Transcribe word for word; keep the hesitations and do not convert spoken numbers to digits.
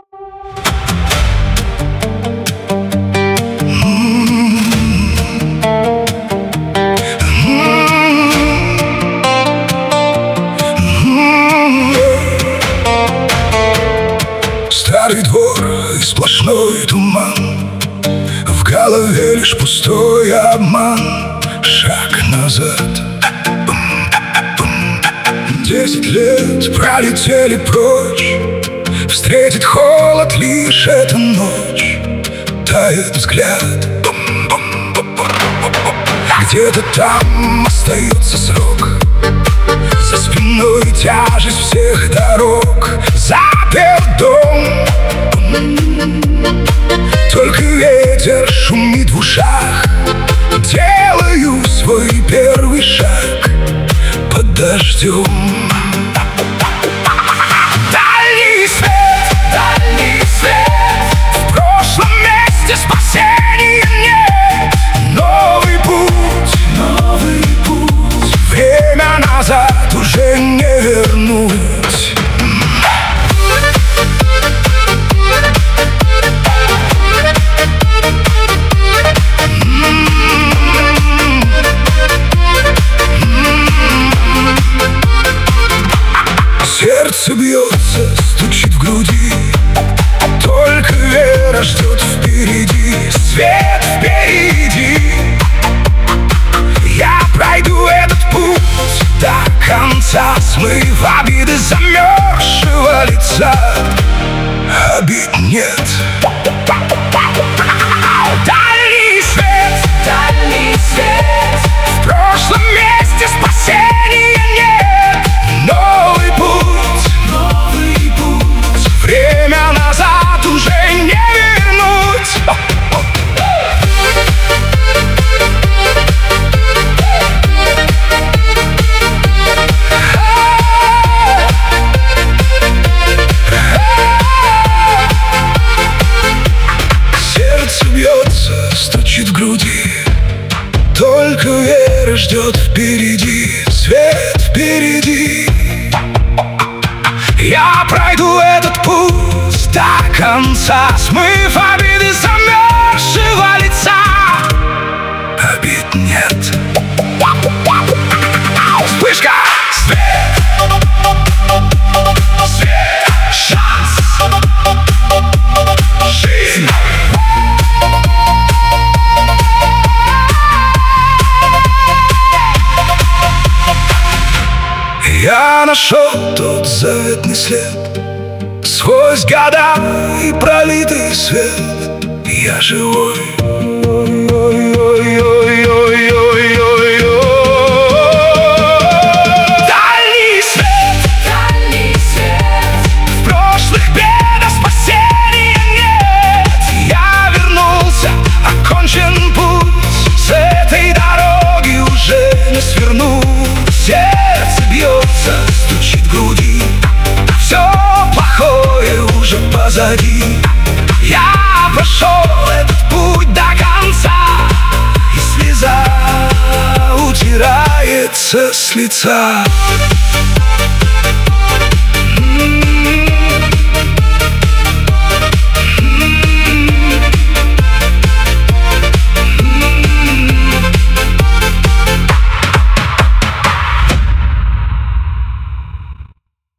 Старый двор и сплошной туман, в голове лишь пустой обман. Шаг назад. Десять лет пролетели прочь, встретит холод лишь эта ночь. Тает взгляд. Где-то там остается срок, за спиной тяжесть всех дорог. Запер дом, только ветер шумит в ушах. Делаю свой первый шаг под дождем. Дальний свет, дальний свет, в прошлом месте спасения нет. Новый путь, новый путь, время назад уже не вернуть. Сердце бьется, стучит в груди, только вера ждет впереди. Свет впереди. Я пройду этот путь до конца, смыв обиды замерзшего лица. Обид нет. Дальний свет, дальний свет, в прошлом месте спасения нет. Новый путь, новый путь, время назад уже не вернуть. Сердце бьется, стучит в груди, только вера ждет впереди. Свет впереди. Я пройду этот путь до конца, смыв обиды замерзшего лица. Обид нет. Вспышка! Свет! Свет! Шанс! Жизнь! Я нашел тот заветный след, сквозь года и пролитый свет. Я живой. Дальний свет, дальний свет, в прошлых бедах спасения нет. Я вернулся, окончен путь, с этой дороги уже не свернуть. Сердце бьется, стучит в груди, все плохое уже позади. Я прошел этот путь до конца, и слеза утирается с лица.